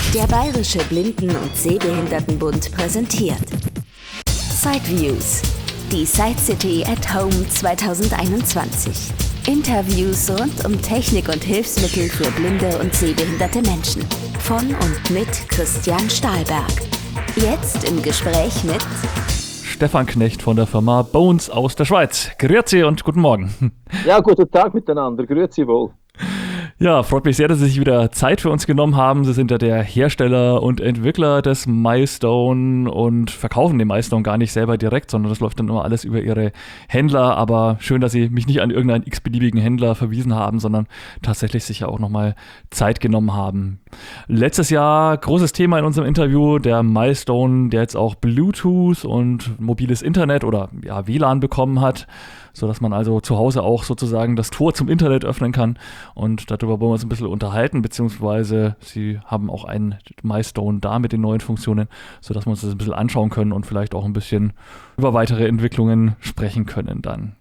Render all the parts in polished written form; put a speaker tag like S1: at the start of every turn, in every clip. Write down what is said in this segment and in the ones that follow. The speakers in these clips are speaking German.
S1: Der Bayerische Blinden- und Sehbehindertenbund präsentiert Sideviews, die Side City at Home 2021. Interviews rund um Technik und Hilfsmittel für blinde und sehbehinderte Menschen. Von und mit Christian Stahlberg. Jetzt im Gespräch mit
S2: Stefan Knecht von der Firma Bones aus der Schweiz. Grüezi und guten Morgen.
S3: Ja, guten Tag miteinander. Grüezi wohl.
S2: Ja, freut mich sehr, dass Sie sich wieder Zeit für uns genommen haben. Sie sind ja der Hersteller und Entwickler des Milestone und verkaufen den Milestone gar nicht selber direkt, sondern das läuft dann immer alles über Ihre Händler. Aber schön, dass Sie mich nicht an irgendeinen x-beliebigen Händler verwiesen haben, sondern tatsächlich sich ja auch nochmal Zeit genommen haben. Letztes Jahr großes Thema in unserem Interview, der Milestone, der jetzt auch Bluetooth und mobiles Internet oder ja, WLAN bekommen hat, sodass man also zu Hause auch sozusagen das Tor zum Internet öffnen kann. Und darüber wollen wir uns ein bisschen unterhalten, beziehungsweise Sie haben auch einen Milestone da mit den neuen Funktionen, sodass wir uns das ein bisschen anschauen können und vielleicht auch ein bisschen über weitere Entwicklungen sprechen können dann.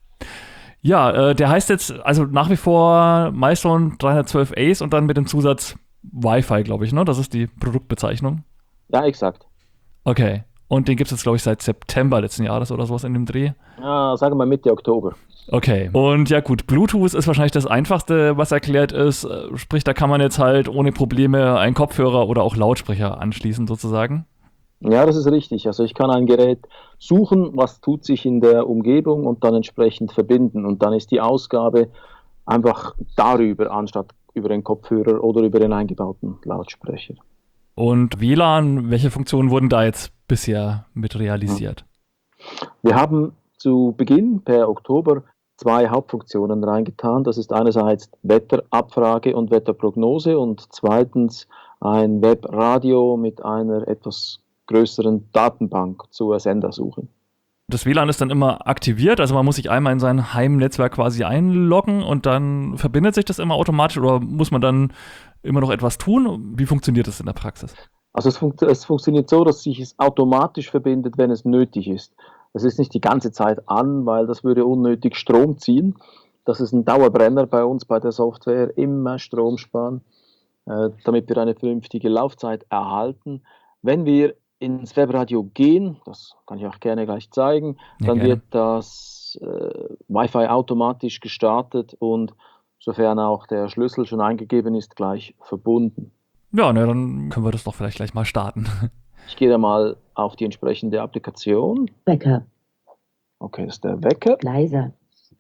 S2: Ja, der heißt jetzt also nach wie vor Milestone 312 Ace und dann mit dem Zusatz Wi-Fi, glaube ich, ne? Das ist die Produktbezeichnung.
S3: Ja, exakt.
S2: Okay. Und den gibt es jetzt, glaube ich, seit September letzten Jahres oder sowas in dem Dreh.
S3: Ja, sagen wir Mitte Oktober.
S2: Okay. Und ja gut, Bluetooth ist wahrscheinlich das Einfachste, was erklärt ist. Sprich, da kann man jetzt halt ohne Probleme einen Kopfhörer oder auch Lautsprecher anschließen sozusagen.
S3: Ja, das ist richtig. Also ich kann ein Gerät suchen, was tut sich in der Umgebung und dann entsprechend verbinden. Und dann ist die Ausgabe einfach darüber, anstatt über den Kopfhörer oder über den eingebauten Lautsprecher.
S2: Und WLAN, welche Funktionen wurden da jetzt bisher mit realisiert?
S3: Wir haben zu Beginn per Oktober 2 Hauptfunktionen reingetan. Das ist einerseits Wetterabfrage und Wetterprognose und zweitens ein Webradio mit einer etwas größeren Datenbank zur Sendersuche.
S2: Das WLAN ist dann immer aktiviert, also man muss sich einmal in sein Heimnetzwerk quasi einloggen und dann verbindet sich das immer automatisch oder muss man dann immer noch etwas tun? Wie funktioniert das in der Praxis?
S3: Also es funktioniert so, dass sich es automatisch verbindet, wenn es nötig ist. Es ist nicht die ganze Zeit an, weil das würde unnötig Strom ziehen. Das ist ein Dauerbrenner bei uns bei der Software, immer Strom sparen, damit wir eine vernünftige Laufzeit erhalten. Wenn wir ins Webradio gehen, das kann ich auch gerne gleich zeigen,
S2: Ja,
S3: dann
S2: gerne.
S3: wird das Wi-Fi automatisch gestartet und sofern auch der Schlüssel schon eingegeben ist, gleich verbunden.
S2: Ja, ne, dann können wir das doch vielleicht gleich mal starten.
S3: Ich gehe da mal auf die entsprechende Applikation.
S4: Wecker,
S3: Okay, das ist der Wecker.
S4: leiser.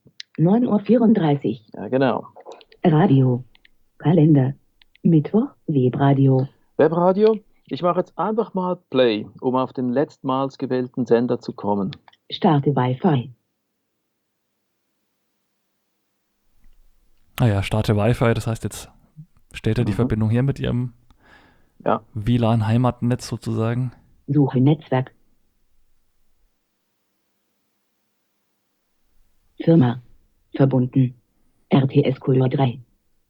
S4: 9:34 Uhr.
S3: Ja, genau.
S4: Radio. Kalender. Mittwoch, Webradio.
S3: Webradio. Ich mache jetzt einfach mal Play, um auf den letztmals gewählten Sender zu kommen.
S4: Starte Wi-Fi.
S2: Naja, starte Wi-Fi, das heißt jetzt stellt er die Verbindung her mit Ihrem
S3: Ja.
S2: WLAN-Heimatnetz sozusagen.
S4: Suche Netzwerk. Firma. Verbunden. RTS Couleur 3.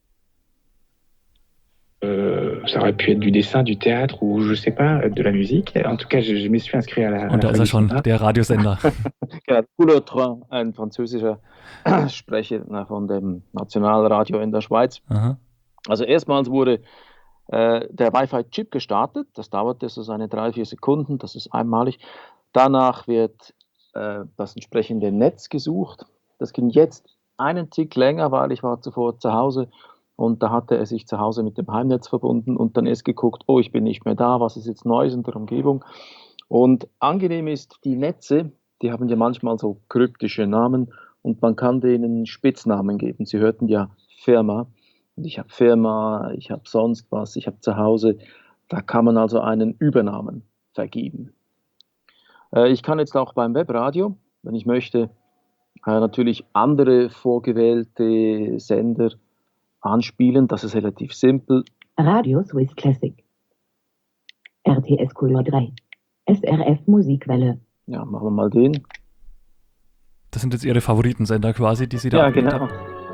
S5: Ça aurait pu être du dessin, du théâtre ou je sais pas, de la musique. En tout cas, je m'y suis inscrit à la
S2: Und da ist er schon,
S5: Radio
S2: der Radiosender.
S3: Genau, Couleur 3, ein französischer Sprecher von dem Nationalradio in der Schweiz.
S2: Aha.
S3: Also erstmals wurde der Wi-Fi-Chip gestartet. Das dauerte so seine 3-4 Sekunden, das ist einmalig. Danach wird das entsprechende Netz gesucht. Das ging jetzt einen Tick länger, weil ich war zuvor zu Hause und da hatte er sich zu Hause mit dem Heimnetz verbunden und dann erst geguckt, oh, ich bin nicht mehr da, was ist jetzt Neues in der Umgebung. Und angenehm ist, die Netze, die haben ja manchmal so kryptische Namen und man kann denen Spitznamen geben. Sie hörten ja Firma. Und ich habe Firma, ich habe sonst was, ich habe zu Hause. Da kann man also einen Übernamen vergeben. Ich kann jetzt auch beim Webradio, wenn ich möchte, natürlich andere vorgewählte Sender anspielen. Das ist relativ simpel.
S4: Radio Swiss Classic. RTS Couleur 3. SRF Musikwelle.
S3: Ja, machen wir mal den.
S2: Das sind jetzt Ihre Favoritensender quasi, die Sie da
S3: Ja,
S2: abgewählt
S3: genau.
S2: haben.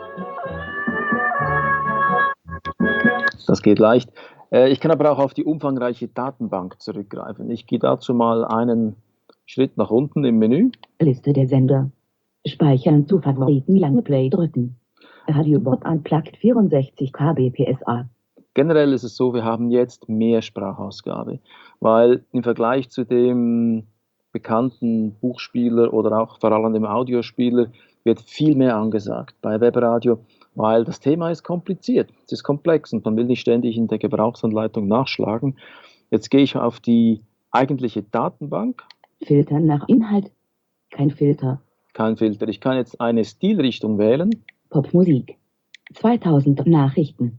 S3: Das geht leicht. Ich kann aber auch auf die umfangreiche Datenbank zurückgreifen. Ich gehe dazu mal einen Schritt nach unten im Menü.
S4: Liste der Sender. Speichern zu Favoriten, lange Play drücken. Radio Bob Unplugged 64 kbpsa.
S3: Generell ist es so, wir haben jetzt mehr Sprachausgabe, weil im Vergleich zu dem bekannten Buchspieler oder auch vor allem dem Audiospieler wird viel mehr angesagt bei Webradio, weil das Thema ist kompliziert, es ist komplex und man will nicht ständig in der Gebrauchsanleitung nachschlagen. Jetzt gehe ich auf die eigentliche Datenbank.
S4: Filtern nach Inhalt. Kein Filter.
S3: Kein Filter. Ich kann jetzt eine Stilrichtung wählen.
S4: Popmusik. 2000 Nachrichten.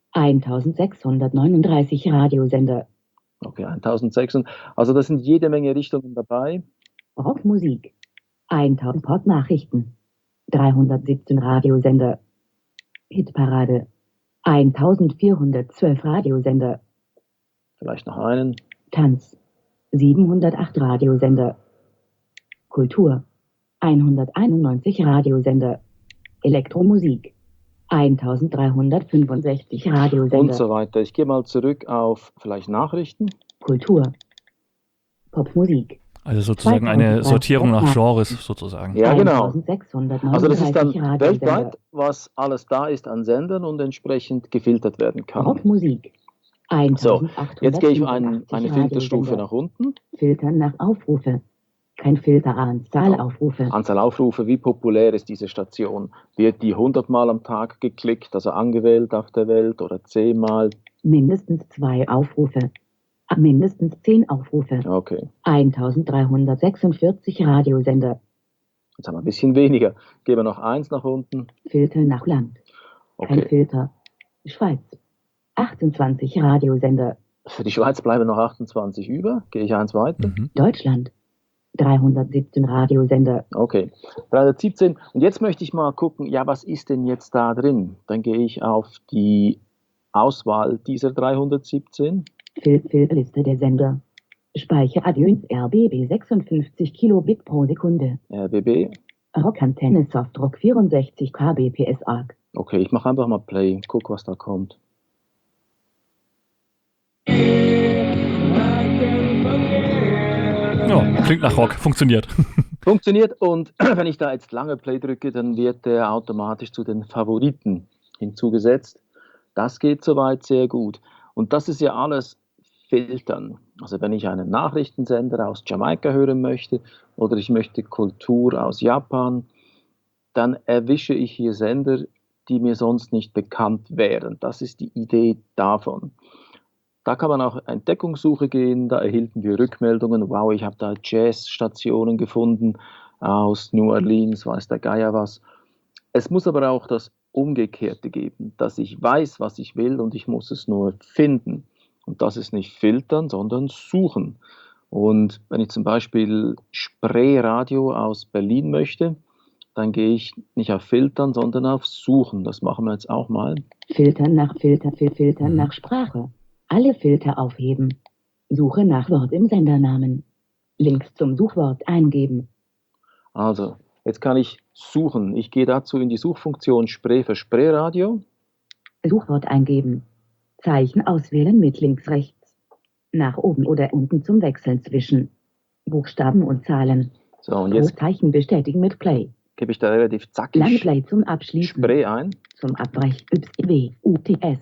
S4: 1639 Radiosender.
S3: Okay, 1600. Also da sind jede Menge Richtungen dabei.
S4: Rockmusik. 1000 Pop-Nachrichten. 317 Radiosender. Hitparade. 1412 Radiosender.
S3: Vielleicht noch einen.
S4: Tanz. 708 Radiosender. Kultur. 191 Radiosender. Elektromusik. 1365 Radiosender.
S3: Und so weiter. Ich gehe mal zurück auf vielleicht Nachrichten.
S4: Kultur. Popmusik.
S2: Also sozusagen eine Sortierung nach Genres sozusagen.
S3: Ja, genau.
S4: 1639
S3: Also das ist dann
S4: Radiosender.
S3: weltweit, was alles da ist an Sendern und entsprechend gefiltert werden kann.
S4: Rockmusik.
S3: So, jetzt gehe ich eine
S4: 1887
S3: Filterstufe
S4: Radiosender.
S3: nach unten.
S4: Filtern nach Aufrufe. Kein Filter, Anzahl Aufrufe.
S3: Anzahl Aufrufe, wie populär ist diese Station? Wird die 100 Mal am Tag geklickt, also angewählt auf der Welt oder 10 Mal?
S4: Mindestens 2 Aufrufe. Mindestens 10 Aufrufe.
S3: Okay,
S4: 1346 Radiosender.
S3: jetzt haben wir ein bisschen weniger. Gehen wir noch 1 nach unten.
S4: Filter nach Land. Kein
S3: Okay,
S4: Filter. Schweiz. 28 Radiosender.
S3: für die Schweiz bleiben noch 28 über. Gehe ich 1 weiter.
S2: Mhm.
S4: Deutschland. 317 Radiosender.
S3: Okay, 317. Und jetzt möchte ich mal gucken, ja, was ist denn jetzt da drin? Dann gehe ich auf die Auswahl dieser 317.
S4: Filterliste der Sender. Speicher Adjöns RBB 56 Kilobit pro Sekunde.
S3: RBB.
S4: Rockantenne Softrock 64 kbps ARC.
S3: Okay, ich mache einfach mal Play, guck, was da kommt.
S2: Ja, klingt nach Rock, funktioniert.
S3: Funktioniert, und wenn ich da jetzt lange Play drücke, dann wird der automatisch zu den Favoriten hinzugesetzt. Das geht soweit sehr gut. Und das ist ja alles Filtern. Also wenn ich einen Nachrichtensender aus Jamaika hören möchte oder ich möchte Kultur aus Japan, dann erwische ich hier Sender, die mir sonst nicht bekannt wären. Das ist die Idee davon. Da kann man auch Entdeckungssuche gehen, da erhielten wir Rückmeldungen, wow, ich habe da Jazzstationen gefunden aus New Orleans, weiß der Geier was. Es muss aber auch das Umgekehrte geben, dass ich weiß, was ich will und ich muss es nur finden. Und das ist nicht filtern, sondern suchen. Und wenn ich zum Beispiel Spreeradio aus Berlin möchte, dann gehe ich nicht auf Filtern, sondern auf Suchen. Das machen wir jetzt auch mal.
S4: Filtern nach Sprache. Alle Filter aufheben. Suche nach Wort im Sendernamen. Links zum Suchwort eingeben.
S3: Also, jetzt kann ich suchen. Ich gehe dazu in die Suchfunktion Spree für Spreeradio.
S4: Suchwort eingeben. Zeichen auswählen mit links rechts. Nach oben oder unten zum Wechseln zwischen Buchstaben und Zahlen.
S3: So, und jetzt
S4: Großzeichen bestätigen mit Play.
S3: gebe ich da relativ zackig
S4: Lange Play zum Abschließen.
S3: Spree ein.
S4: Zum Abbrechen. YWUTS.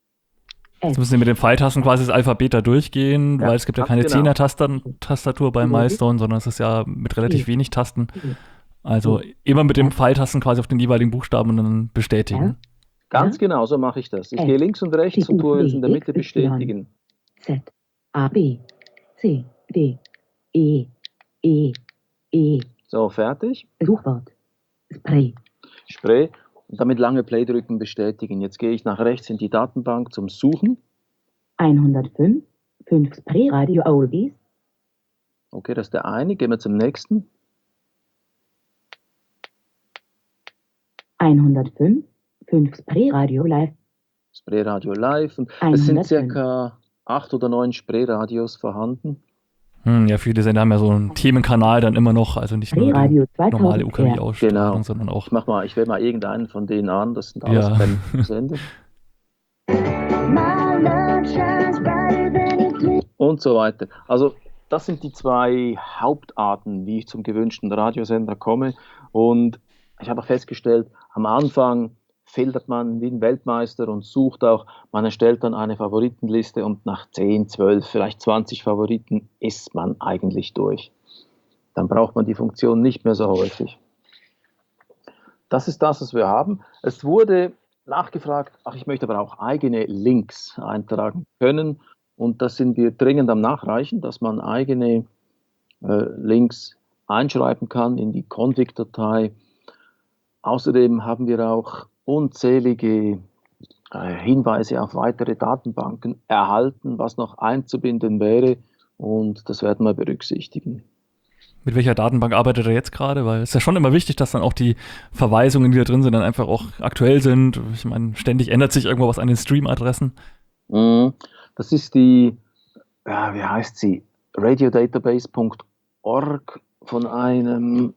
S2: Jetzt müssen wir mit den Pfeiltasten quasi das Alphabet da durchgehen,
S3: Ja,
S2: weil es gibt ja
S3: ganz
S2: keine
S3: genau.
S2: 10er-Tastatur beim Milestone, sondern es ist ja mit relativ wenig Tasten. Also immer mit den Pfeiltasten quasi auf den jeweiligen Buchstaben und dann bestätigen.
S3: Ganz genau, so mache ich das. Ich gehe links und rechts und tue es in der Mitte bestätigen.
S4: Z, A, B, C, D, E, E, E.
S3: So, fertig.
S4: Suchwort. Spray.
S3: Spree. Und damit lange Play drücken, bestätigen. Jetzt gehe ich nach rechts in die Datenbank zum Suchen.
S4: 105. 5 Spray Radio Oldies.
S3: Okay, das ist der eine. Gehen wir zum nächsten.
S4: 105. 5 Spray Radio Live.
S3: Spreeradio Live. Und es sind
S4: 105.
S3: circa 8 oder 9 Spreeradios vorhanden.
S2: Ja, viele Sender haben ja so einen Themenkanal dann immer noch, also nicht nur die
S4: Radio
S2: normale
S4: 2000.
S2: UKW-Ausstrahlung,
S3: Genau.
S2: sondern auch.
S3: Ich wähle mal irgendeinen von denen an. Das sind alles
S2: Ja.
S3: Sender. Und so weiter. Also das sind die 2 Hauptarten, wie ich zum gewünschten Radiosender komme. Und ich habe auch festgestellt, am Anfang filtert man wie ein Weltmeister und sucht auch, man erstellt dann eine Favoritenliste und nach 10, 12, vielleicht 20 Favoriten ist man eigentlich durch. Dann braucht man die Funktion nicht mehr so häufig. Das ist das, was wir haben. Es wurde nachgefragt, ich möchte aber auch eigene Links eintragen können. Und das sind wir dringend am Nachreichen, dass man eigene Links einschreiben kann in die Config-Datei. Außerdem haben wir auch unzählige Hinweise auf weitere Datenbanken erhalten, was noch einzubinden wäre. Und das werden wir berücksichtigen.
S2: Mit welcher Datenbank arbeitet er jetzt gerade? Weil es ist ja schon immer wichtig, dass dann auch die Verweisungen, die da drin sind, dann einfach auch aktuell sind. Ich meine, ständig ändert sich irgendwo was an den Stream-Adressen.
S3: Das ist die, wie heißt sie? radiodatabase.org von einem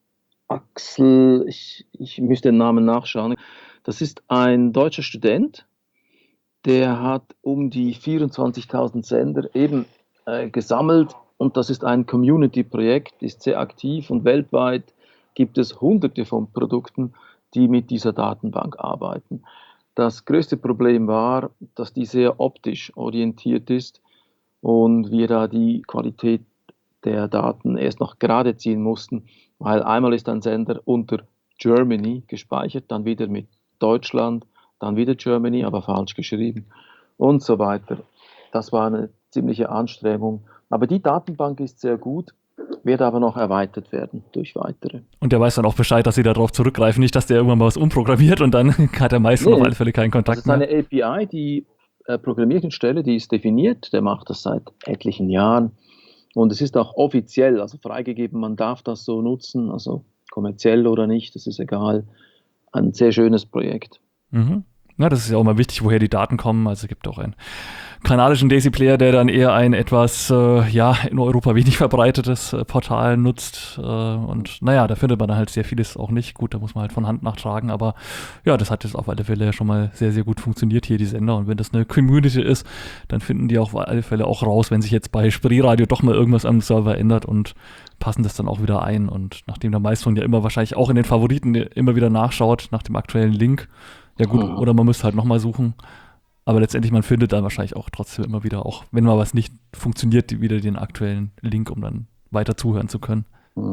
S3: Axel, ich müsste den Namen nachschauen. Das ist ein deutscher Student, der hat um die 24.000 Sender eben gesammelt. Und das ist ein Community-Projekt, ist sehr aktiv und weltweit gibt es hunderte von Produkten, die mit dieser Datenbank arbeiten. Das größte Problem war, dass die sehr optisch orientiert ist und wir da die Qualität der Daten erst noch gerade ziehen mussten, weil einmal ist ein Sender unter Germany gespeichert, dann wieder mit Deutschland, dann wieder Germany, aber falsch geschrieben und so weiter. Das war eine ziemliche Anstrengung. Aber die Datenbank ist sehr gut, wird aber noch erweitert werden durch weitere.
S2: Und der weiß dann auch Bescheid, dass sie darauf zurückgreifen, nicht, dass der irgendwann mal was umprogrammiert und dann hat der Meister auf alle Fälle keinen Kontakt mehr.
S3: Das ist eine API, die Programmierschnittstelle, die ist definiert, der macht das seit etlichen Jahren und es ist auch offiziell, also freigegeben, man darf das so nutzen, also kommerziell oder nicht, das ist egal. Ein sehr schönes Projekt.
S2: Mhm. Ja, das ist ja auch mal wichtig, woher die Daten kommen. Also es gibt auch einen kanadischen Daisy-Player, der dann eher ein etwas, in Europa wenig verbreitetes Portal nutzt. Und naja, da findet man dann halt sehr vieles auch nicht. Gut, da muss man halt von Hand nachtragen. Aber ja, das hat jetzt auf alle Fälle schon mal sehr, sehr gut funktioniert hier, die Sender. Und wenn das eine Community ist, dann finden die auf alle Fälle auch raus, wenn sich jetzt bei Spreeradio doch mal irgendwas am Server ändert und passen das dann auch wieder ein. Und nachdem der Maestro ja immer wahrscheinlich auch in den Favoriten immer wieder nachschaut nach dem aktuellen Link, ja gut, oder man müsste halt nochmal suchen. Aber letztendlich, man findet dann wahrscheinlich auch trotzdem immer wieder, auch wenn mal was nicht funktioniert, wieder den aktuellen Link, um dann weiter zuhören zu können.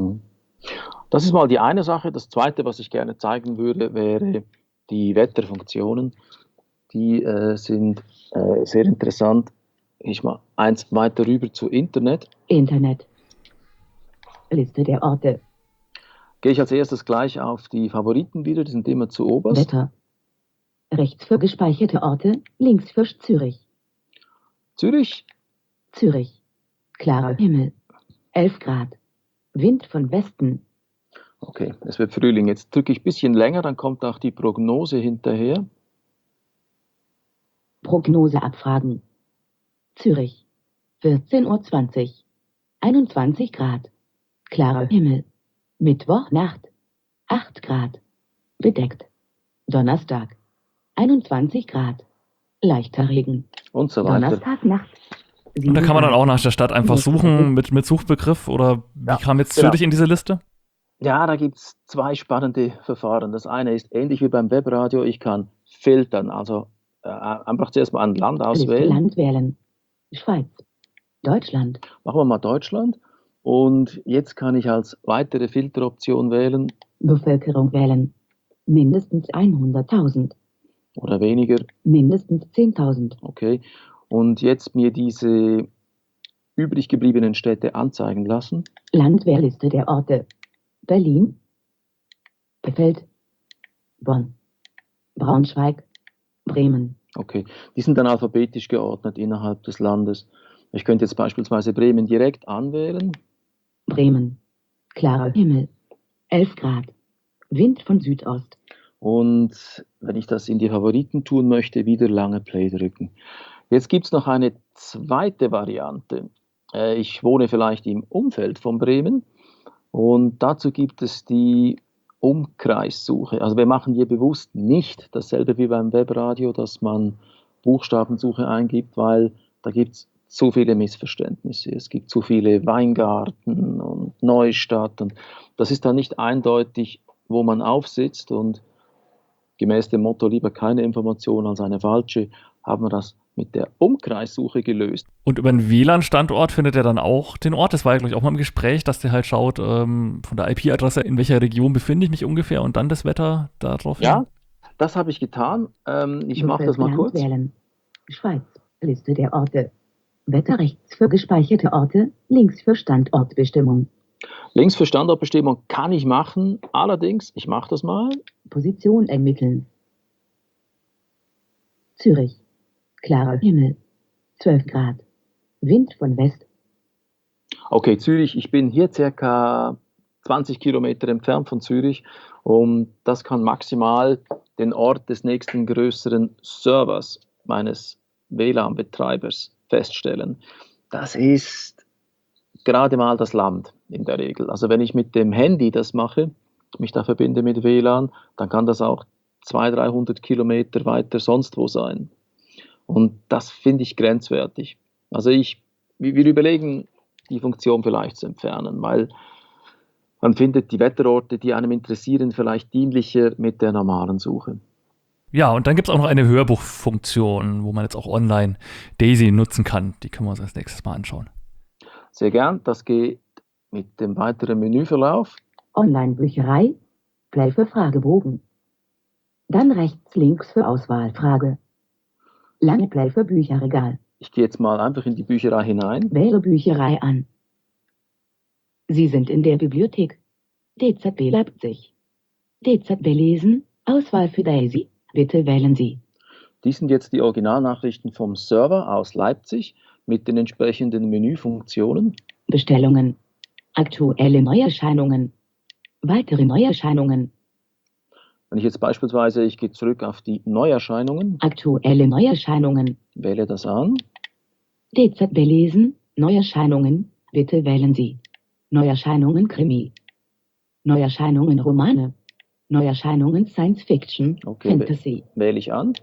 S3: Das ist mal die eine Sache. Das zweite, was ich gerne zeigen würde, wäre die Wetterfunktionen. Die sind sehr interessant. Ich mal eins weiter rüber zu Internet.
S4: Internet. Liste der Orte.
S3: Gehe ich als erstes gleich auf die Favoriten wieder, die sind immer zu oberst.
S4: Wetter. Rechts für gespeicherte Orte, links für Zürich.
S3: Zürich.
S4: Zürich. Klarer Himmel. 11 Grad. Wind von Westen.
S3: Okay, es wird Frühling. Jetzt drücke ich ein bisschen länger, dann kommt auch die Prognose hinterher.
S4: Prognose abfragen. Zürich. 14:20 Uhr. 21 Grad. Klarer Himmel. Mittwoch Nacht. 8 Grad. Bedeckt. Donnerstag. 21 Grad. Leichter Regen.
S3: Und so weiter.
S4: Donnerstag Nacht.
S2: Und da kann man dann auch nach der Stadt einfach suchen mit Suchbegriff oder wie kam jetzt Zürich in diese Liste?
S3: Ja, da gibt es zwei spannende Verfahren. Das eine ist ähnlich wie beim Webradio, ich kann filtern, also einfach zuerst mal ein Land auswählen.
S4: Land wählen. Schweiz. Deutschland.
S3: Machen wir mal Deutschland und jetzt kann ich als weitere Filteroption wählen.
S4: Bevölkerung wählen. Mindestens 100.000.
S3: Oder weniger.
S4: Mindestens 10.000.
S3: Okay. Und jetzt mir diese übrig gebliebenen Städte anzeigen lassen.
S4: Landwehrliste der Orte. Berlin. Bielefeld. Bonn. Braunschweig. Bremen.
S3: Okay. Die sind dann alphabetisch geordnet innerhalb des Landes. Ich könnte jetzt beispielsweise Bremen direkt anwählen.
S4: Bremen. Klarer Himmel. 11 Grad. Wind von Südost.
S3: Und wenn ich das in die Favoriten tun möchte, wieder lange Play drücken. Jetzt gibt es noch eine zweite Variante. Ich wohne vielleicht im Umfeld von Bremen und dazu gibt es die Umkreissuche. Also wir machen hier bewusst nicht dasselbe wie beim Webradio, dass man Buchstabensuche eingibt, weil da gibt es zu viele Missverständnisse. Es gibt zu viele Weingarten und Neustadt und das ist dann nicht eindeutig, wo man aufsitzt und gemäß dem Motto lieber keine Information als eine falsche, haben wir das mit der Umkreissuche gelöst.
S2: Und über einen WLAN-Standort findet er dann auch den Ort. Das war ja, glaube ich, auch mal im Gespräch, dass der halt schaut, von der IP-Adresse, in welcher Region befinde ich mich ungefähr und dann das Wetter darauf hin.
S3: Ja, das habe ich getan. Ich mache das mal
S4: Land
S3: kurz.
S4: wählen. Schweiz. Liste der Orte. Wetter rechts für gespeicherte Orte, links für Standortbestimmung.
S3: Links für Standortbestimmung kann ich machen. Allerdings, ich mache das mal.
S4: Position ermitteln. Zürich. Klarer Himmel. 12 Grad. Wind von West.
S3: Okay, Zürich, ich bin hier circa 20 Kilometer entfernt von Zürich und das kann maximal den Ort des nächsten größeren Servers meines WLAN-Betreibers feststellen. Das ist gerade mal das Land in der Regel. Also wenn ich mit dem Handy das mache, mich da verbinde mit WLAN, dann kann das auch 200-300 Kilometer weiter sonst wo sein. Und das finde ich grenzwertig. Also wir überlegen, die Funktion vielleicht zu entfernen, weil man findet die Wetterorte, die einem interessieren, vielleicht dienlicher mit der normalen Suche.
S2: Ja, und dann gibt es auch noch eine Hörbuchfunktion, wo man jetzt auch online Daisy nutzen kann. Die können wir uns als nächstes mal anschauen.
S3: Sehr gern, das geht mit dem weiteren Menüverlauf.
S4: Online-Bücherei. Play für Fragebogen. Dann rechts links für Auswahlfrage. Lange Play für Bücherregal.
S3: Ich gehe jetzt mal einfach in die Bücherei hinein.
S4: Wähle Bücherei an. Sie sind in der Bibliothek. DZB Leipzig. DZB lesen. Auswahl für Daisy. Bitte wählen Sie.
S3: Dies sind jetzt die Originalnachrichten vom Server aus Leipzig mit den entsprechenden Menüfunktionen.
S4: Bestellungen. Aktuelle Neuerscheinungen. Weitere Neuerscheinungen.
S3: Wenn ich jetzt beispielsweise, ich gehe zurück auf die Neuerscheinungen,
S4: Aktuelle Neuerscheinungen.
S3: wähle das an.
S4: DZB lesen. Neuerscheinungen. Bitte wählen Sie. Neuerscheinungen Krimi. Neuerscheinungen Romane. Neuerscheinungen Science Fiction.
S3: Okay,
S4: Fantasy.
S3: wähle ich an.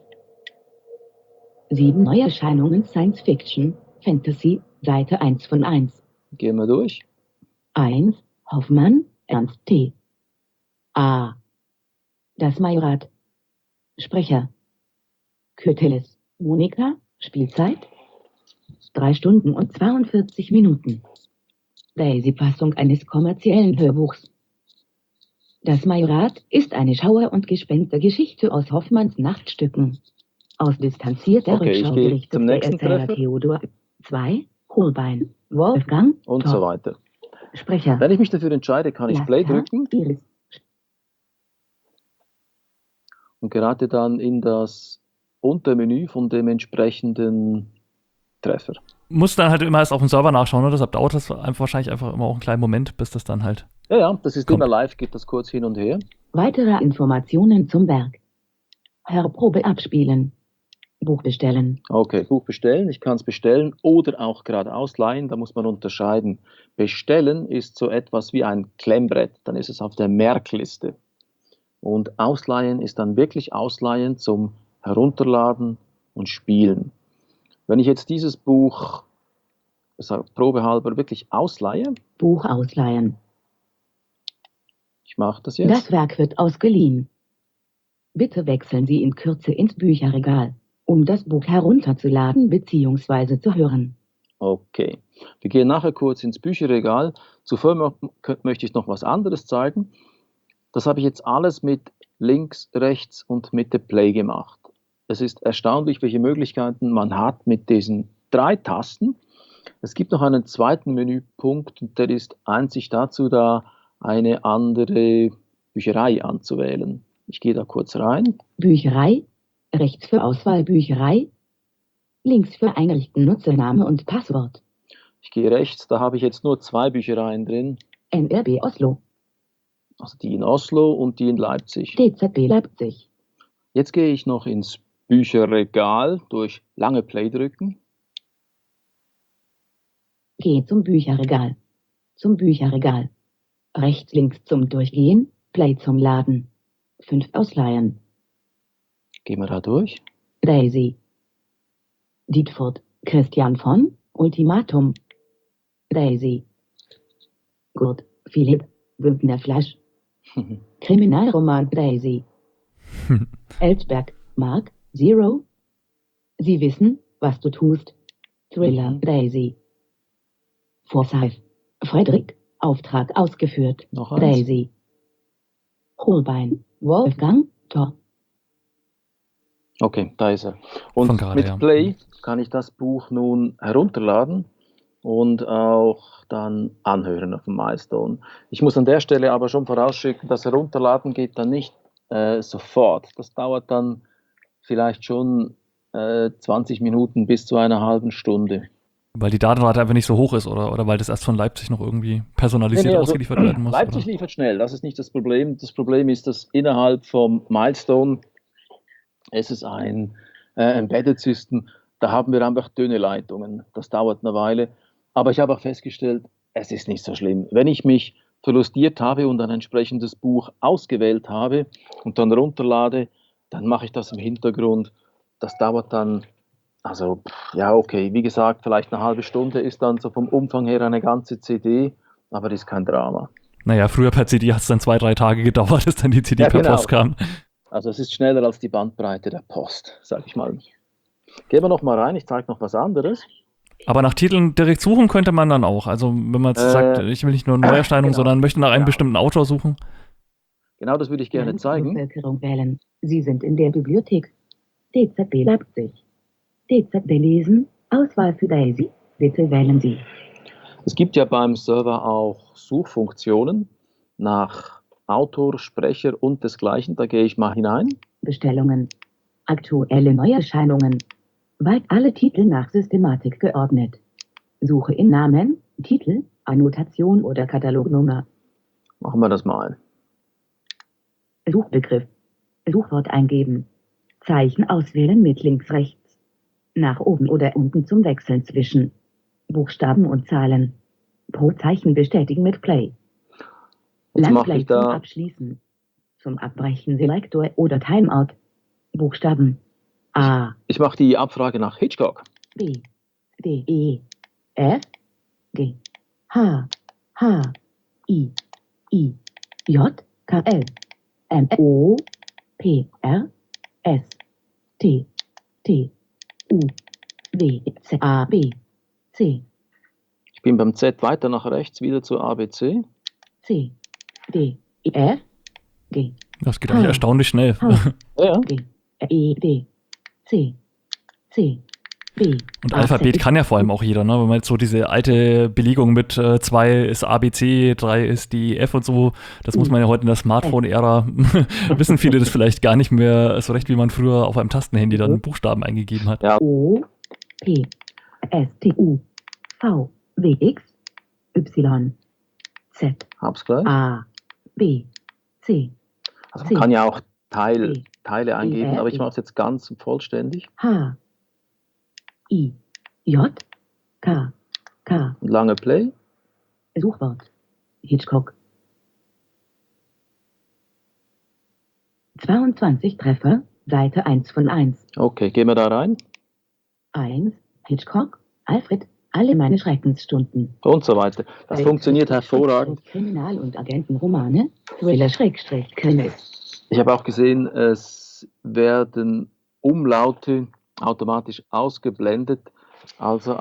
S4: 7 Neuerscheinungen Science Fiction. Fantasy. Seite 1 von 1.
S3: Gehen wir durch.
S4: 1. Hoffmann, Ernst T. A. Das Majorat. Sprecher. Köteles, Monika, Spielzeit 3 Stunden und 42 Minuten. Daisy-Fassung eines kommerziellen Hörbuchs. Das Majorat ist eine Schauer- und Gespenstergeschichte aus Hoffmanns Nachtstücken. Aus distanzierter
S3: Okay, ich
S4: Rückschau
S3: gehe
S4: berichtet
S3: zum
S4: der
S3: nächsten
S4: Erzähler
S3: Treffer.
S4: Theodor 2. Holbein, Wolfgang
S3: Und
S4: Torp.
S3: so weiter.
S4: Sprecher.
S3: Wenn ich mich dafür entscheide, kann ich Play
S4: Lasker,
S3: drücken
S4: Iris.
S3: und gerate dann in das Untermenü von dem entsprechenden Treffer.
S2: Muss dann halt immer erst auf dem Server nachschauen, oder? Deshalb dauert das wahrscheinlich einfach immer auch einen kleinen Moment, bis das dann halt.
S3: Ja, das ist
S2: Kommt.
S3: immer live, geht das kurz hin und her.
S4: Weitere Informationen zum Werk. Hörprobe abspielen. Buch bestellen.
S3: Okay, Buch bestellen. Ich kann es bestellen oder auch gerade ausleihen. Da muss man unterscheiden. Bestellen ist so etwas wie ein Klemmbrett. Dann ist es auf der Merkliste. Und ausleihen ist dann wirklich ausleihen zum Herunterladen und Spielen. Wenn ich jetzt dieses Buch probehalber wirklich ausleihe,
S4: Buch ausleihen.
S3: ich mache das jetzt.
S4: Das Werk wird ausgeliehen. Bitte wechseln Sie in Kürze ins Bücherregal, um das Buch herunterzuladen bzw. zu hören.
S3: Okay, wir gehen nachher kurz ins Bücherregal. Zuvor möchte ich noch was anderes zeigen. Das habe ich jetzt alles mit links, rechts und Mitte Play gemacht. Es ist erstaunlich, welche Möglichkeiten man hat mit diesen 3 Tasten. Es gibt noch einen zweiten Menüpunkt und der ist einzig dazu da, eine andere Bücherei anzuwählen. Ich gehe da kurz rein.
S4: Bücherei. Rechts für Auswahl Bücherei. Links für Einrichten Nutzername und Passwort.
S3: Ich gehe rechts, da habe ich jetzt nur 2 Büchereien drin.
S4: NRB Oslo.
S3: Also die in Oslo und die in Leipzig.
S4: DZB Leipzig.
S3: Jetzt gehe ich noch ins Bücherregal durch lange Play drücken.
S4: Gehe zum Bücherregal. Zum Bücherregal. Rechts links zum Durchgehen. Play zum Laden. 5 ausleihen.
S3: Gehen wir da durch.
S4: Daisy. Dietfurt, Christian von, Ultimatum. Daisy. Gurt, Philipp, Bündner Flasch. Kriminalroman Daisy. Elsberg, Mark, Zero. Sie wissen, was du tust. Thriller, Daisy. Forsyth, Frederick, Auftrag ausgeführt.
S3: Noch eins.
S4: Daisy. Holbein, Wolfgang, Thor.
S3: Okay, da ist er. Und
S2: Von gerade,
S3: mit
S2: ja.
S3: Play kann ich das Buch nun herunterladen und auch dann anhören auf dem Milestone. Ich muss an der Stelle aber schon vorausschicken, das Herunterladen geht dann nicht sofort. Das dauert dann vielleicht schon 20 Minuten bis zu einer halben Stunde.
S2: Weil die Datenrate einfach nicht so hoch ist oder weil das erst von Leipzig noch irgendwie personalisiert
S3: Also
S2: ausgeliefert werden muss?
S3: Leipzig
S2: oder?
S3: liefert schnell, das ist nicht das Problem. Das Problem ist, dass innerhalb vom Milestone es ist ein Embedded System, da haben wir einfach dünne Leitungen. Das dauert eine Weile. Aber ich habe auch festgestellt, es ist nicht so schlimm. Wenn ich mich verlustiert habe und ein entsprechendes Buch ausgewählt habe und dann runterlade, dann mache ich das im Hintergrund. Das dauert dann, also ja, okay, wie gesagt, vielleicht eine halbe Stunde ist dann so vom Umfang her eine ganze CD, aber das ist kein Drama.
S2: Naja, früher per CD hat es dann 2-3 Tage gedauert, bis dann die CD
S3: Ja,
S2: per
S3: genau.
S2: Post kam.
S3: Also es ist schneller als die Bandbreite der Post, sage ich mal. Gehen wir noch mal rein, ich zeige noch was anderes.
S2: Aber nach Titeln direkt suchen könnte man dann auch. Also wenn man jetzt sagt, ich will nicht nur Neuerscheinungen,
S3: genau.
S2: sondern möchte nach einem
S3: Genau.
S2: bestimmten Autor suchen.
S3: Genau, das würde ich gerne zeigen.
S4: Bevölkerung wählen. Sie sind in der Bibliothek. DZB Leipzig. DZB lesen. Auswahl für Daisy. Bitte wählen Sie.
S3: Es gibt ja beim Server auch Suchfunktionen nach Autor, Sprecher und desgleichen. Da gehe ich mal hinein.
S4: Bestellungen. Aktuelle Neuerscheinungen. Weit alle Titel nach Systematik geordnet. Suche in Namen, Titel, Annotation oder Katalognummer.
S3: Machen wir das mal.
S4: Suchbegriff. Suchwort eingeben. Zeichen auswählen mit links rechts. Nach oben oder unten zum Wechseln zwischen Buchstaben und Zahlen. Pro Zeichen bestätigen mit Play.
S3: Jetzt mache
S4: Langplay
S3: ich
S4: zum
S3: da,
S4: Abschließen. Zum Abbrechen Selektor oder Timeout. Buchstaben. A,
S3: ich mache die Abfrage nach Hitchcock.
S4: B, D, E, F, G, H, H, I, J, K, L, M, O, P, R, S, T, U, W, Z, A, B, C,
S3: Ich bin beim Z weiter nach rechts, wieder zu ABC.
S4: C, D, E, F, G,
S2: Das geht eigentlich erstaunlich schnell.
S4: H,
S3: Ja,
S4: G, E, D, C, B.
S2: Und
S4: A,
S2: Alphabet
S4: Z,
S2: kann ja vor allem auch jeder, ne? Wenn man jetzt so diese alte Belegung mit 2 ist ABC, 3 ist die F und so, das muss man ja heute in der Smartphone-Ära, wissen viele das vielleicht gar nicht mehr so recht, wie man früher auf einem Tastenhandy dann Buchstaben eingegeben hat.
S3: ja.
S4: O, P, S, T, U, V, W, X, Y, Z,
S3: Hab's gleich.
S4: A, B, C,
S3: Also man kann ja auch Teile eingeben,
S4: E,
S3: aber ich mache es jetzt ganz und vollständig.
S4: H, I, J, K, K,
S3: Und lange Play.
S4: Suchwort, Hitchcock. 22 Treffer, Seite 1 von 1.
S3: Okay, gehen wir da rein
S4: 1, Hitchcock, Alfred, alle meine Schreckensstunden.
S3: und so weiter. Das funktioniert hervorragend.
S4: Kriminal- und Agentenromane, Thriller-Krimi.
S3: Ich habe auch gesehen, es werden Umlaute automatisch ausgeblendet. Also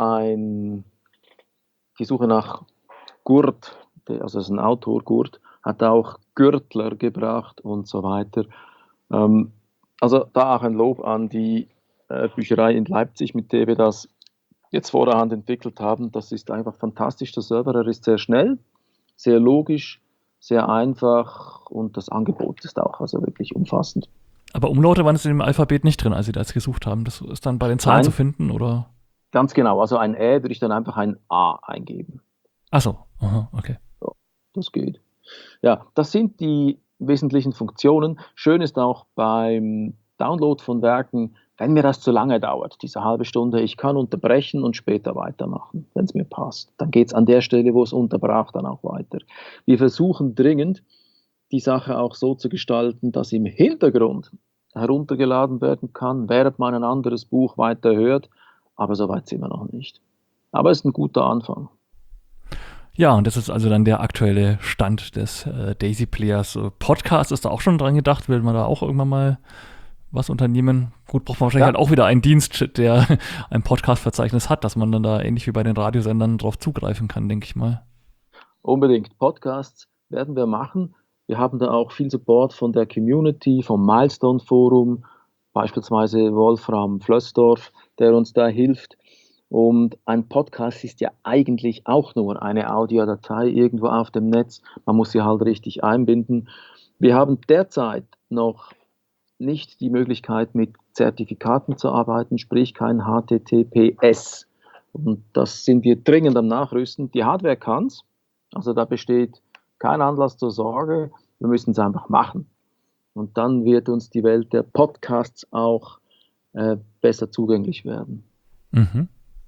S3: die Suche nach Gurt, also es ist ein Autor, Gurt, hat auch Gürtler gebracht und so weiter. Also da auch ein Lob an die Bücherei in Leipzig, mit der wir das jetzt vorderhand entwickelt haben. Das ist einfach fantastisch, der Server. Er ist sehr schnell, sehr logisch, sehr einfach und das Angebot ist auch also wirklich umfassend.
S2: Aber Umlaute waren jetzt in dem Alphabet nicht drin, als Sie das gesucht haben. Das ist dann bei den Zahlen
S3: Nein.
S2: zu finden, oder?
S3: Ganz genau, also ein Ä würde ich dann einfach ein A eingeben.
S2: Achso, okay.
S3: Das geht. Ja, das sind die wesentlichen Funktionen. Schön ist auch beim Download von Werken, wenn mir das zu lange dauert, diese halbe Stunde, ich kann unterbrechen und später weitermachen, wenn es mir passt. Dann geht es an der Stelle, wo es unterbrach, dann auch weiter. Wir versuchen dringend, die Sache auch so zu gestalten, dass im Hintergrund heruntergeladen werden kann, während man ein anderes Buch weiter hört, aber so weit sind wir noch nicht. Aber es ist ein guter Anfang.
S2: Ja, und das ist also dann der aktuelle Stand des Daisy Players. Podcast ist da auch schon dran gedacht, will man da auch irgendwann mal was unternehmen? Gut, braucht man wahrscheinlich halt auch wieder einen Dienst, der ein Podcast-Verzeichnis hat, dass man dann da ähnlich wie bei den Radiosendern drauf zugreifen kann, denke ich mal.
S3: Unbedingt. Podcasts werden wir machen. Wir haben da auch viel Support von der Community, vom Milestone Forum, beispielsweise Wolfram Flössdorf, der uns da hilft. Und ein Podcast ist ja eigentlich auch nur eine Audiodatei irgendwo auf dem Netz. Man muss sie halt richtig einbinden. Wir haben derzeit noch nicht die Möglichkeit, mit Zertifikaten zu arbeiten, sprich kein HTTPS. Und das sind wir dringend am Nachrüsten. Die Hardware kann es, also da besteht kein Anlass zur Sorge. Wir müssen es einfach machen. Und dann wird uns die Welt der Podcasts auch besser zugänglich werden.
S2: Mhm.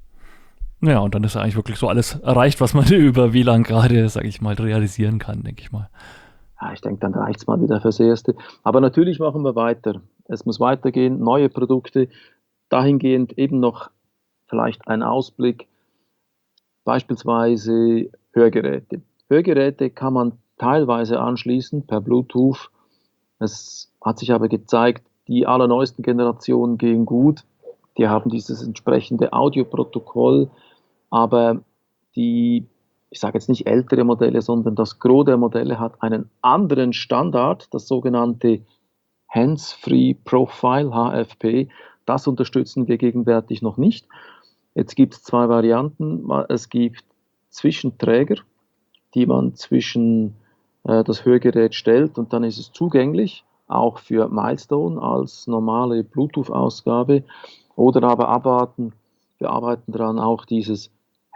S2: Ja, und dann ist ja eigentlich wirklich so alles erreicht, was man über WLAN gerade, sage ich mal, realisieren kann, denke ich mal.
S3: Ja, ich denke, dann reicht es mal wieder fürs Erste. Aber natürlich machen wir weiter. Es muss weitergehen, neue Produkte, dahingehend eben noch vielleicht ein Ausblick, beispielsweise Hörgeräte. Hörgeräte kann man teilweise anschließen per Bluetooth. Es hat sich aber gezeigt, die allerneuesten Generationen gehen gut. Die haben dieses entsprechende Audioprotokoll, aber die, ich sage jetzt nicht ältere Modelle, sondern das Gros der Modelle hat einen anderen Standard, das sogenannte Hands-Free Profile, HFP. Das unterstützen wir gegenwärtig noch nicht. Jetzt gibt es zwei Varianten. Es gibt Zwischenträger, die man zwischen das Hörgerät stellt und dann ist es zugänglich, auch für Milestone als normale Bluetooth-Ausgabe. Oder aber wir arbeiten daran, auch dieses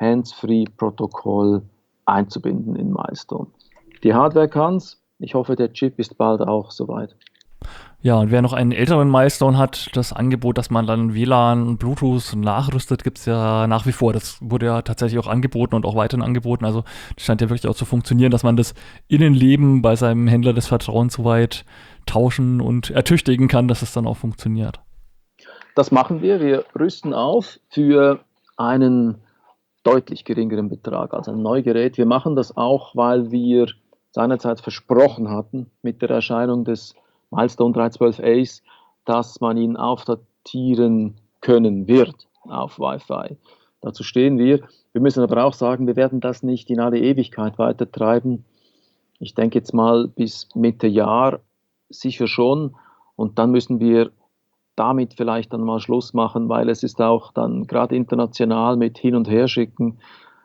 S3: Hands-Free-Protokoll einzubinden in Milestone. Die Hardware kann es. Ich hoffe, der Chip ist bald auch soweit.
S2: Ja, und wer noch einen älteren Milestone hat, das Angebot, dass man dann WLAN und Bluetooth nachrüstet, gibt es ja nach wie vor. Das wurde ja tatsächlich auch angeboten und auch weiterhin angeboten. Also das scheint ja wirklich auch zu funktionieren, dass man das Innenleben bei seinem Händler des Vertrauens soweit tauschen und ertüchtigen kann, dass es dann auch funktioniert.
S3: Das machen wir. Wir rüsten auf für einen deutlich geringeren Betrag als ein Neugerät. Wir machen das auch, weil wir seinerzeit versprochen hatten mit der Erscheinung des Milestone 312 Ace, dass man ihn aufdatieren können wird auf Wi-Fi. Dazu stehen wir. Wir müssen aber auch sagen, wir werden das nicht in alle Ewigkeit weiter treiben. Ich denke jetzt mal bis Mitte Jahr sicher schon. Und dann müssen wir damit vielleicht dann mal Schluss machen, weil es ist auch dann gerade international mit Hin- und Herschicken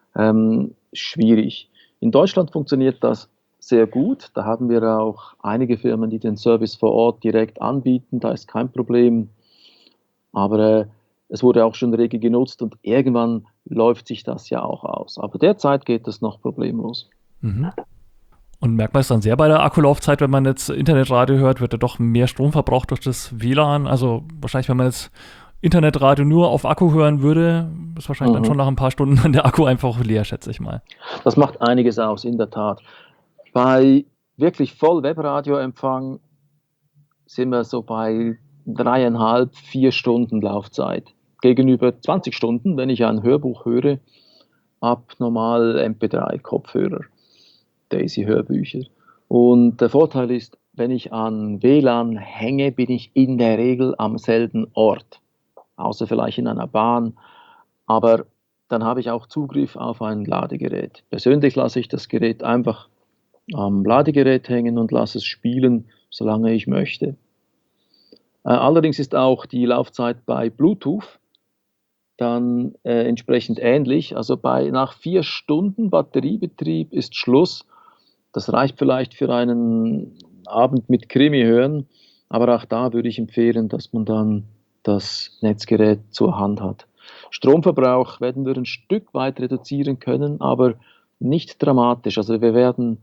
S3: schwierig. In Deutschland funktioniert das sehr gut. Da haben wir auch einige Firmen, die den Service vor Ort direkt anbieten. Da ist kein Problem. Aber es wurde auch schon rege genutzt und irgendwann läuft sich das ja auch aus. Aber derzeit geht es noch problemlos.
S2: Mhm. Und merkt man es dann sehr bei der Akkulaufzeit, wenn man jetzt Internetradio hört, wird ja doch mehr Strom verbraucht durch das WLAN. Also wahrscheinlich, wenn man jetzt Internetradio nur auf Akku hören würde, ist wahrscheinlich dann schon nach ein paar Stunden dann der Akku einfach leer, schätze ich mal.
S3: Das macht einiges aus, in der Tat. Bei wirklich voll Webradioempfang sind wir so bei 3,5, 4 Stunden Laufzeit. Gegenüber 20 Stunden, wenn ich ein Hörbuch höre, ab normal MP3-Kopfhörer, Daisy-Hörbücher. Und der Vorteil ist, wenn ich an WLAN hänge, bin ich in der Regel am selben Ort. Außer vielleicht in einer Bahn. Aber dann habe ich auch Zugriff auf ein Ladegerät. Persönlich lasse ich das Gerät einfach am Ladegerät hängen und lasse es spielen, solange ich möchte. Allerdings ist auch die Laufzeit bei Bluetooth dann entsprechend ähnlich. Also nach 4 Stunden Batteriebetrieb ist Schluss. Das reicht vielleicht für einen Abend mit Krimi hören, aber auch da würde ich empfehlen, dass man dann das Netzgerät zur Hand hat. Stromverbrauch werden wir ein Stück weit reduzieren können, aber nicht dramatisch. Also wir werden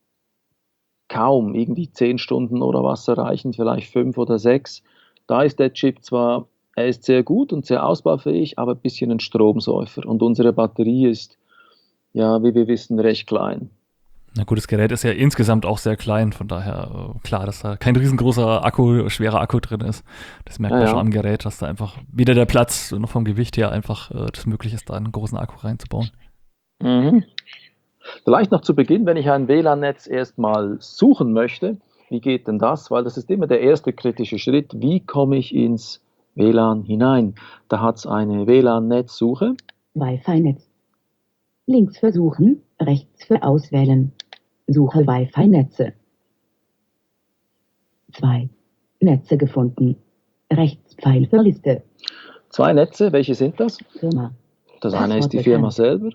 S3: kaum irgendwie 10 Stunden oder was erreichen, vielleicht 5 oder 6. Da ist der Chip zwar, er ist sehr gut und sehr ausbaufähig, aber ein bisschen ein Stromsäufer. Und unsere Batterie ist, ja, wie wir wissen, recht klein.
S2: Na gut, das Gerät ist ja insgesamt auch sehr klein, von daher klar, dass da kein riesengroßer Akku, schwerer Akku drin ist. Das merkt man schon am Gerät, dass da einfach weder der Platz noch vom Gewicht her einfach das möglich ist, da einen großen Akku reinzubauen.
S3: Mhm. Vielleicht noch zu Beginn, wenn ich ein WLAN-Netz erstmal suchen möchte, wie geht denn das? Weil das ist immer der erste kritische Schritt. Wie komme ich ins WLAN hinein? Da hat es eine WLAN-Netzsuche.
S4: Wi-Fi-Netz. Links für Suchen, rechts für Auswählen. Suche Wi-Fi-Netze. 2. Netze gefunden. Rechts Pfeil für Liste.
S3: 2 Netze, welche sind das?
S4: Firma.
S3: Das eine ist die Firma selber.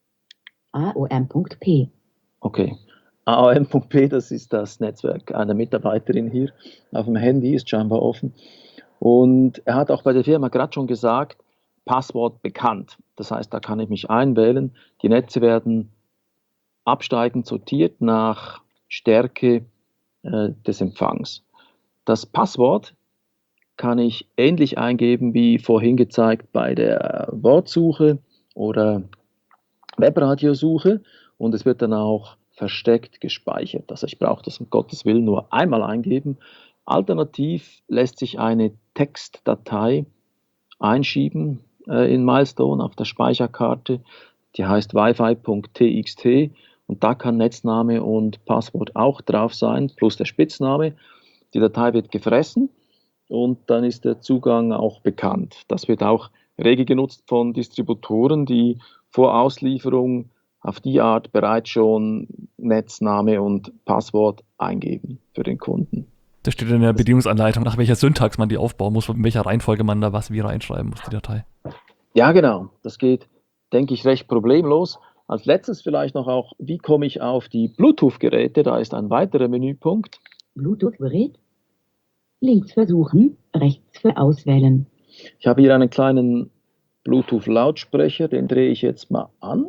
S4: AOM.P.
S3: Okay. AOM.P, das ist das Netzwerk einer Mitarbeiterin hier auf dem Handy, ist scheinbar offen. Und er hat auch bei der Firma gerade schon gesagt, Passwort bekannt. Das heißt, da kann ich mich einwählen. Die Netze werden absteigend sortiert nach Stärke des Empfangs. Das Passwort kann ich ähnlich eingeben wie vorhin gezeigt bei der Wortsuche oder Webradiosuche und es wird dann auch versteckt gespeichert. Also ich brauche das um Gottes Willen nur einmal eingeben. Alternativ lässt sich eine Textdatei einschieben in Milestone auf der Speicherkarte. Die heißt wifi.txt und da kann Netzname und Passwort auch drauf sein, plus der Spitzname. Die Datei wird gefressen und dann ist der Zugang auch bekannt. Das wird auch rege genutzt von Distributoren, die vor Auslieferung auf die Art bereits schon Netzname und Passwort eingeben für den Kunden.
S2: Da steht in der Bedienungsanleitung, nach welcher Syntax man die aufbauen muss, in welcher Reihenfolge man da was wie reinschreiben muss, die Datei. Ja, genau. Das geht, denke ich, recht problemlos. Als letztes vielleicht noch auch, wie komme ich auf die Bluetooth-Geräte? Da ist ein weiterer Menüpunkt.
S4: Bluetooth-Gerät. Links für Suchen, rechts für Auswählen.
S3: Ich habe hier einen kleinen Bluetooth-Lautsprecher, den drehe ich jetzt mal an.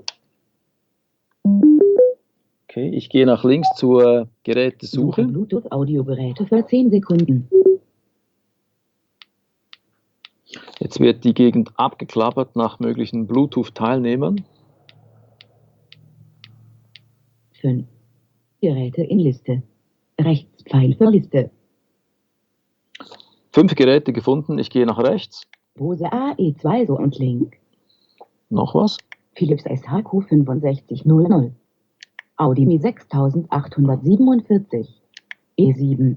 S3: Okay, ich gehe nach links zur Gerätesuche.
S4: Bluetooth-Audiogeräte für 10 Sekunden.
S3: Jetzt wird die Gegend abgeklappert nach möglichen Bluetooth-Teilnehmern.
S4: 5. Geräte in Liste. Rechts Pfeil für Liste.
S3: 5 Geräte gefunden, ich gehe nach rechts.
S4: Bose AE2 so und Link.
S3: Noch was?
S4: Philips SHQ 6500. Audi Mi 6847. E7.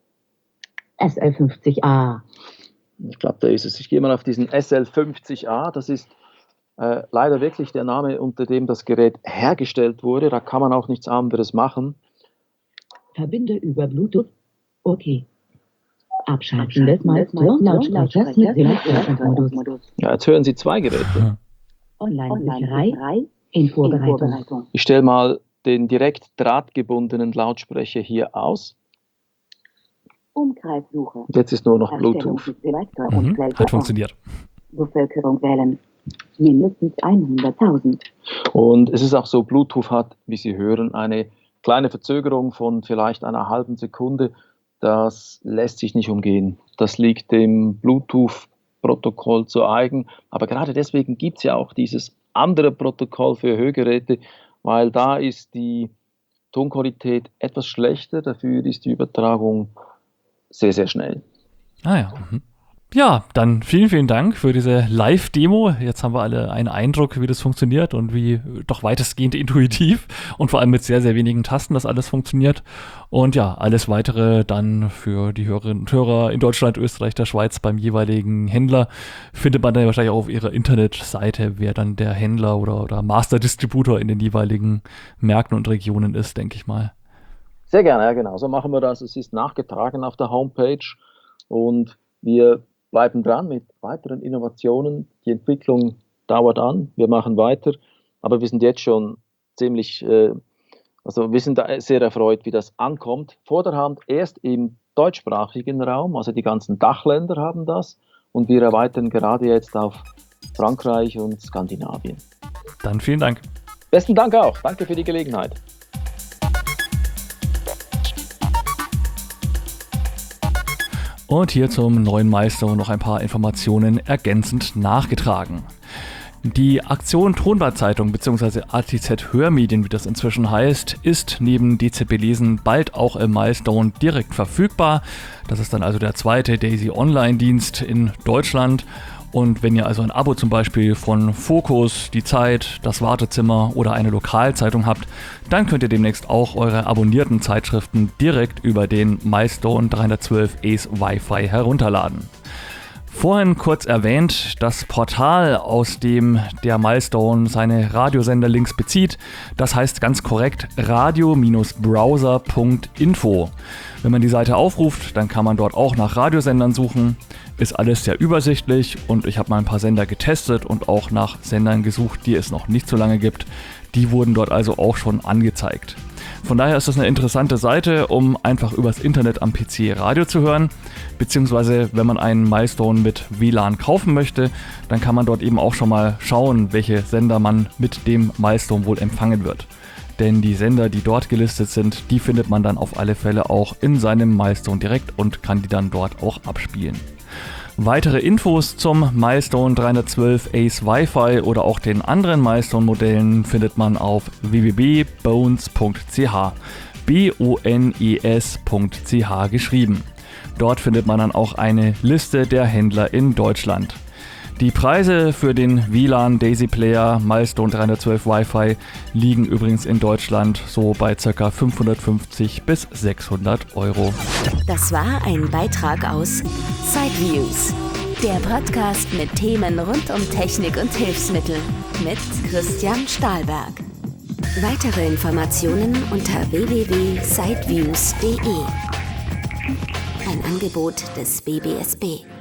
S4: SL50A.
S3: Ich glaube, da ist es. Ich gehe mal auf diesen SL50A. Das ist leider wirklich der Name, unter dem das Gerät hergestellt wurde. Da kann man auch nichts anderes machen.
S4: Verbinde über Bluetooth. Okay. Abschalten des Lautsprechers mit Sicherheitsmodus.
S3: Ja, jetzt hören Sie 2 Geräte.
S4: Online-Sicherei in Vorbereitung.
S3: Ich stelle mal den direkt drahtgebundenen Lautsprecher hier aus.
S4: Umkreissuche.
S3: Und jetzt ist nur noch Bluetooth.
S2: Hat funktioniert.
S4: Bevölkerung wählen. Mindestens 100.000.
S3: Und es ist auch so, Bluetooth hat, wie Sie hören, eine kleine Verzögerung von vielleicht einer halben Sekunde. Das lässt sich nicht umgehen. Das liegt dem Bluetooth-Protokoll zu eigen. Aber gerade deswegen gibt es ja auch dieses andere Protokoll für Hörgeräte, weil da ist die Tonqualität etwas schlechter, dafür ist die Übertragung sehr, sehr schnell.
S2: Ah ja. Ja, dann vielen, vielen Dank für diese Live-Demo. Jetzt haben wir alle einen Eindruck, wie das funktioniert und wie doch weitestgehend intuitiv und vor allem mit sehr, sehr wenigen Tasten das alles funktioniert. Und ja, alles Weitere dann für die Hörerinnen und Hörer in Deutschland, Österreich, der Schweiz beim jeweiligen Händler findet man dann wahrscheinlich auch auf ihrer Internetseite, wer dann der Händler oder Master-Distributor in den jeweiligen Märkten und Regionen ist, denke ich mal.
S3: Sehr gerne, ja genau. So machen wir das. Es ist nachgetragen auf der Homepage und wir bleiben dran mit weiteren Innovationen. Die Entwicklung dauert an, wir machen weiter, aber wir sind jetzt schon ziemlich, wir sind da sehr erfreut, wie das ankommt. Vorderhand erst im deutschsprachigen Raum, also die ganzen Dachländer haben das und wir erweitern gerade jetzt auf Frankreich und Skandinavien.
S2: Dann vielen Dank.
S3: Besten Dank auch. Danke für die Gelegenheit.
S2: Und hier zum neuen Milestone noch ein paar Informationen ergänzend nachgetragen. Die Aktion Tonblatt-Zeitung bzw. ATZ Hörmedien, wie das inzwischen heißt, ist neben DZB Lesen bald auch im Milestone direkt verfügbar. Das ist dann also der zweite Daisy Online-Dienst in Deutschland. Und wenn ihr also ein Abo zum Beispiel von Focus, Die Zeit, Das Wartezimmer oder eine Lokalzeitung habt, dann könnt ihr demnächst auch eure abonnierten Zeitschriften direkt über den MyStone 312 Ace Wi-Fi herunterladen. Vorhin kurz erwähnt, das Portal, aus dem der MyStone seine Radiosender-Links bezieht, das heißt ganz korrekt radio-browser.info. Wenn man die Seite aufruft, dann kann man dort auch nach Radiosendern suchen. Ist alles sehr übersichtlich und ich habe mal ein paar Sender getestet und auch nach Sendern gesucht, die es noch nicht so lange gibt. Die wurden dort also auch schon angezeigt. Von daher ist das eine interessante Seite, um einfach übers Internet am PC Radio zu hören. Beziehungsweise, wenn man einen MyStone mit WLAN kaufen möchte, dann kann man dort eben auch schon mal schauen, welche Sender man mit dem MyStone wohl empfangen wird. Denn die Sender, die dort gelistet sind, die findet man dann auf alle Fälle auch in seinem MyStone direkt und kann die dann dort auch abspielen. Weitere Infos zum MyStone 312 Ace Wi-Fi oder auch den anderen MyStone-Modellen findet man auf www.bones.ch, bones.ch geschrieben. Dort findet man dann auch eine Liste der Händler in Deutschland. Die Preise für den WLAN Daisy Player MyStone 312 Wi-Fi liegen übrigens in Deutschland so bei ca. 550 bis 600 Euro.
S1: Das war ein Beitrag aus Sideviews, der Podcast mit Themen rund um Technik und Hilfsmittel mit Christian Stahlberg. Weitere Informationen unter www.sideviews.de. Ein Angebot des BBSB.